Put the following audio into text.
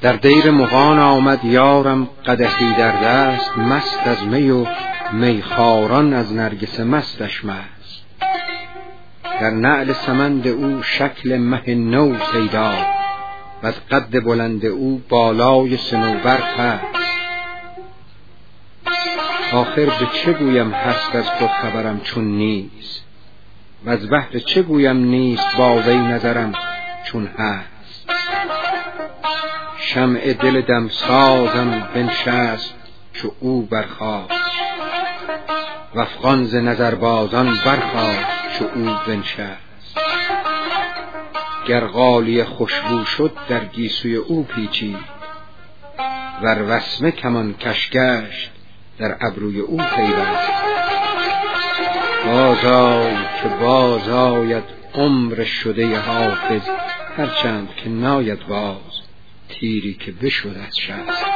در دیر مغان آمد یارم قدحی در دست، مست از می و میخواران از نرگس مستش مست. در نعل سمند او شکل مه نو پیدا، و از قد بلند او بالای صنوبر پست. آخر به چه گویم هست از خود خبرم چون نیست، و از بهر چه گویم نیست با وی نظرم چون هست. شمع دل دمسازم بنشست چو او برخاست، و افغان ز نظربازان برخاست چو او بنشست. گر غالیه خوشبو شد در گیسوی او پیچید، ور وسمه کمان کش گشت در ابروی او پیوست. بازآی که بازآید عمر شده حافظ، هرچند که ناید باز تیری که بشد از شست.